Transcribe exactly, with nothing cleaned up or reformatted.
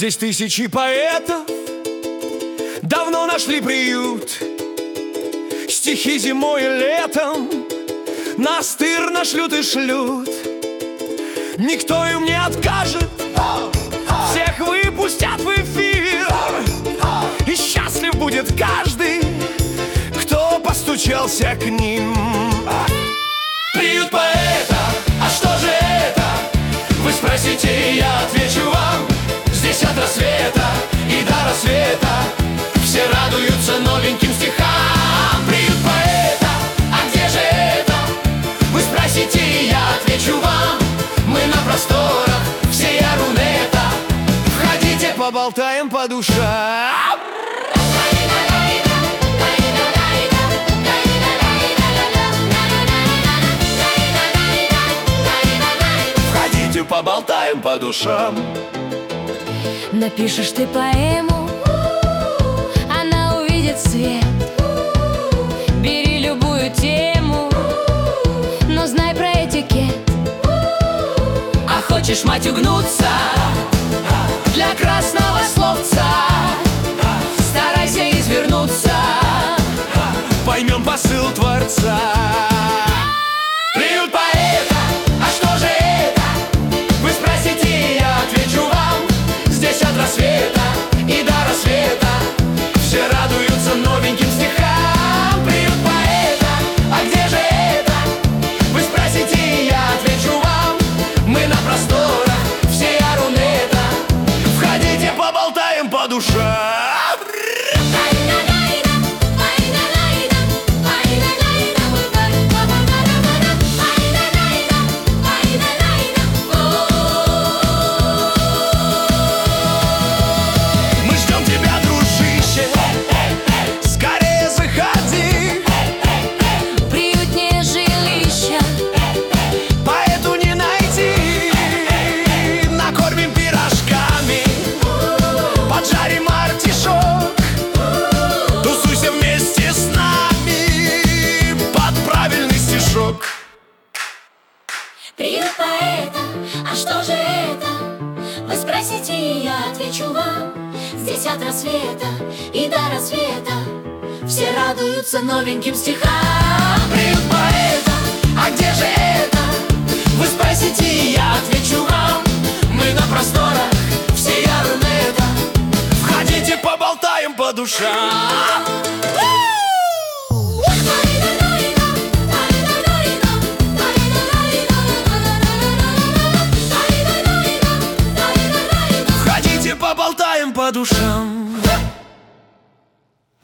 Здесь тысячи поэтов давно нашли приют. Стихи зимой и летом настырно шлют и шлют. Никто им не откажет, всех выпустят в эфир. И счастлив будет каждый, кто постучался к ним. Приют поэта, а что же это? Вы спросите, я отвечу вам. Здесь от рассвета и до рассвета все радуются новеньким стихам. Приют поэта, а где же это? Вы спросите, я отвечу вам. Мы на просторах всей Рунета. Входите, поболтаем по душам. Входите, поболтаем по душам. Напишешь ты поэму, она увидит свет. Бери любую тему, но знай про этикет. А хочешь, мать, угнуться для красного словца, старайся извернуться, поймем посыл Творца. Приют поэта, а что же это? Вы спросите, я отвечу вам. Здесь от рассвета и до рассвета все радуются новеньким стихам. Приют поэта, а где же это? Вы спросите, я отвечу вам. Мы на просторах всей Рунета. Входите, поболтаем по душам. Приют поэта, а что же это? Вы спросите, я отвечу вам. Здесь от рассвета и до рассвета все радуются новеньким стихам. Приют поэта, а где же это? Вы спросите, я отвечу вам. Мы на просторах всей Рунета. Входите, поболтаем по душам. Поболтаем по душам.